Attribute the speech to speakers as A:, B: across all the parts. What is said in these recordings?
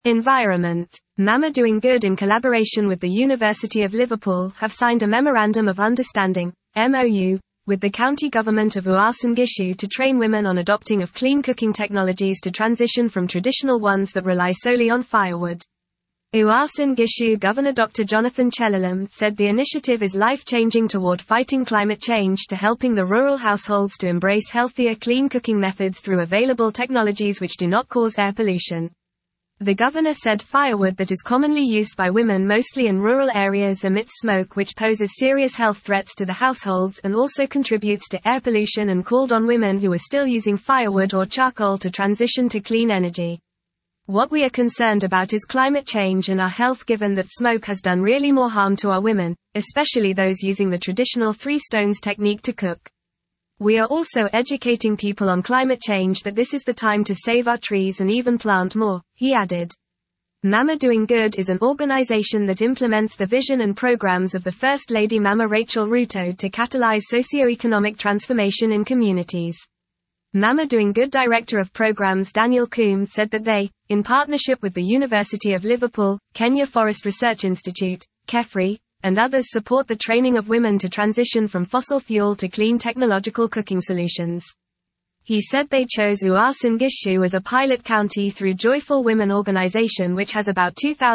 A: Environment. Mama Doing Good in collaboration with the University of Liverpool have signed a Memorandum of Understanding, MOU, with the county government of Uasin Gishu to train women on adopting of clean cooking technologies to transition from traditional ones that rely solely on firewood. Uasin Gishu Governor Dr. Jonathan Chelalam said the initiative is life-changing toward fighting climate change to helping the rural households to embrace healthier clean cooking methods through available technologies which do not cause air pollution. The governor said firewood that is commonly used by women mostly in rural areas emits smoke which poses serious health threats to the households and also contributes to air pollution, and called on women who are still using firewood or charcoal to transition to clean energy. What we are concerned about is climate change and our health, given that smoke has done really more harm to our women, especially those using the traditional 3 stones technique to cook. We are also educating people on climate change, that this is the time to save our trees and even plant more, he added. Mama Doing Good is an organization that implements the vision and programs of the First Lady Mama Rachel Ruto to catalyze socio-economic transformation in communities. Mama Doing Good Director of Programs Daniel Coombs said that they, in partnership with the University of Liverpool, Kenya Forest Research Institute, KEFRI, and others, support the training of women to transition from fossil fuel to clean technological cooking solutions. He said they chose Uasin Gishu as a pilot county through Joyful Women organization, which has about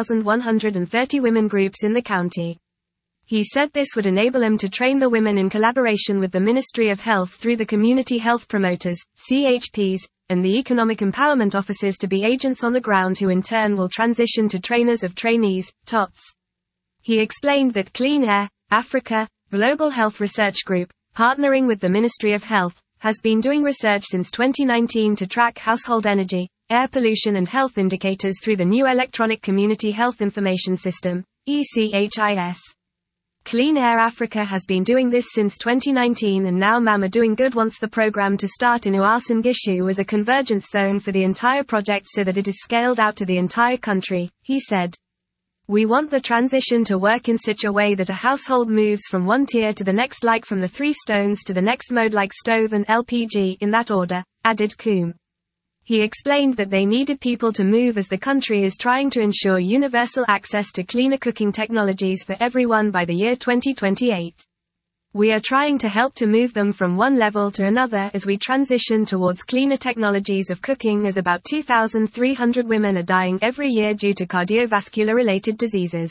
A: 2,130 women groups in the county. He said this would enable him to train the women in collaboration with the Ministry of Health through the Community Health Promoters, CHPs, and the Economic Empowerment Officers to be agents on the ground, who in turn will transition to trainers of trainees, TOTS. He explained that Clean Air Africa, Global Health Research Group, partnering with the Ministry of Health, has been doing research since 2019 to track household energy, air pollution and health indicators through the new Electronic Community Health Information System, ECHIS. Clean Air Africa has been doing this since 2019, and now Mama Doing Good wants the program to start in Uasin Gishu as a convergence zone for the entire project so that it is scaled out to the entire country, he said. We want the transition to work in such a way that a household moves from one tier to the next, like from the 3 stones to the next mode like stove and LPG in that order, added Coombe. He explained that they needed people to move as the country is trying to ensure universal access to cleaner cooking technologies for everyone by the year 2028. We are trying to help to move them from one level to another as we transition towards cleaner technologies of cooking, as about 2,300 women are dying every year due to cardiovascular-related diseases.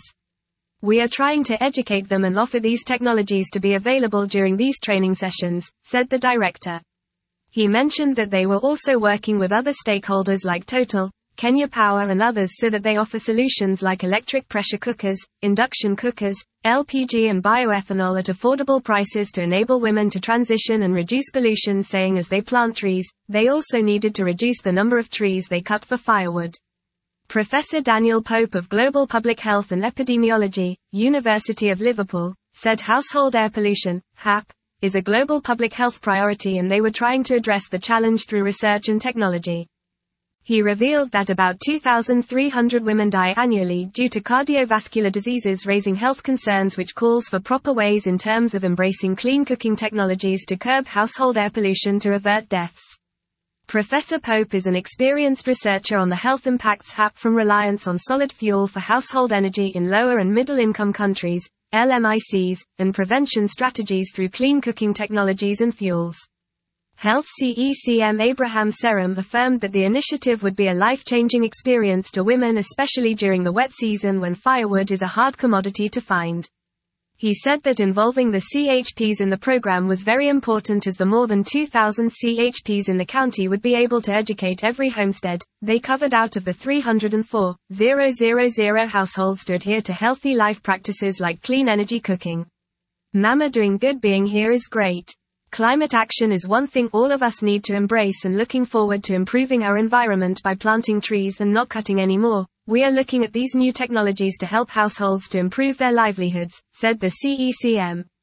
A: We are trying to educate them and offer these technologies to be available during these training sessions, said the director. He mentioned that they were also working with other stakeholders like Total, Kenya Power and others so that they offer solutions like electric pressure cookers, induction cookers, LPG and bioethanol at affordable prices to enable women to transition and reduce pollution, saying as they plant trees, they also needed to reduce the number of trees they cut for firewood. Professor Daniel Pope of Global Public Health and Epidemiology, University of Liverpool, said household air pollution, HAP, is a global public health priority and they were trying to address the challenge through research and technology. He revealed that about 2,300 women die annually due to cardiovascular diseases, raising health concerns, which calls for proper ways in terms of embracing clean cooking technologies to curb household air pollution to avert deaths. Professor Pope is an experienced researcher on the health impacts HAP from reliance on solid fuel for household energy in lower and middle income countries, LMICs, and prevention strategies through clean cooking technologies and fuels. Health CECM Abraham Serum affirmed that the initiative would be a life-changing experience to women, especially during the wet season when firewood is a hard commodity to find. He said that involving the CHPs in the program was very important, as the more than 2,000 CHPs in the county would be able to educate every homestead they covered out of the 304,000 households to adhere to healthy life practices like clean energy cooking. Mama Doing Good being here is great. Climate action is one thing all of us need to embrace, and looking forward to improving our environment by planting trees and not cutting any more. We are looking at these new technologies to help households to improve their livelihoods, said the CECM.